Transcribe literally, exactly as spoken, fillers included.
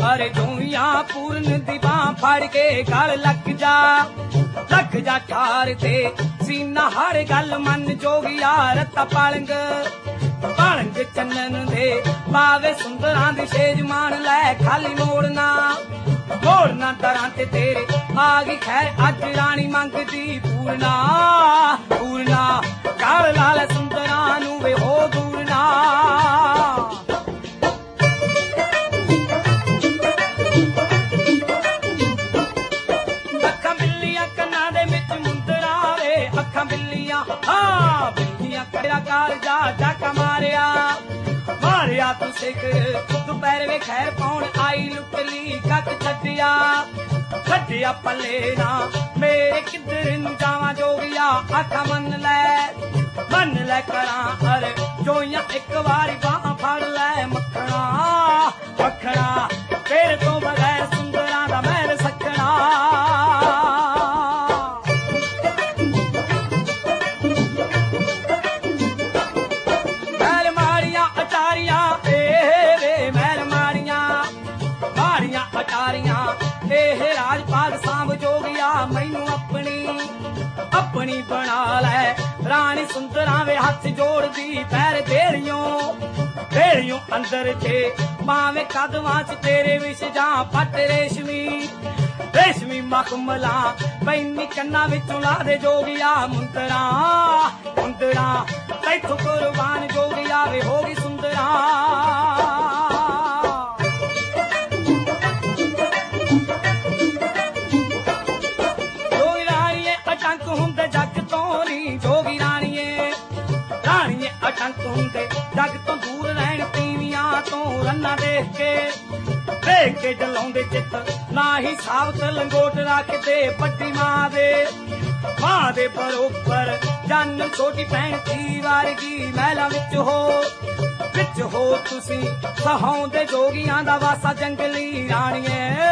पर जोइयां पूरन दी बां फड़ के गल लग जा लग जा ठार ते सीना हर गल मन जोगिया रत्ता पालंग पालंग चन्नन दे पावे सुंदरां दी शेज मान लै खाली मोड़ना मोड़ना दरां ते तेरे आ गई खैर अज रानी मंगदी पूरना पूरना गल लाल सुंदरां नू वे हो दूरना अखां बिल्लियां कन्नां दे विच मुंदरा वे अखां बिल्लियां हाँ बिल्लियां कड़ा कालजा डाका मारिया मारिया तू सिकर दोपहर वे खैर पाउण आई लुटली कत छड्डिया छड्डिया पल्ले ना मेरे किधर नू जावां जोगिया आखा मन लै मन लै करां अर जोइयां एक वारी बाह फड़ लै मखना मखना तेरे तो बगैर सुंदरां दा महल सकना महल मारियां अटारियां ए वे महल मारियां मारियां अटारियां एह राजपाल सांभ जोगिया मैनू अपनी अपनी बना लै रानी सुंदरां वे हथ जोड़दी पैर देड़ियों देड़ियों अंदर चे पावे कदमां च तेरे विच जां पट रेशमी रेशमी मखमला पैनी कन्ना विचों ला दे जोगिया मुंदरा मुंदरा तैथों कुर्बान जोगिया वे होगी सुंदरा जोगी राणीए राणीए अटंक हुंदे जग तो दूर रहन तीवियां तो रन्ना देख के देख के डलाउंदे चित ना ही सावत लंगोट रखदे पट्टी मां दे मां दे बरोबर जन छोटी भैन धी वारगी महला विच हो विच हो तुसी सहाउंदे जोगियां दा वासा जंगली राणीए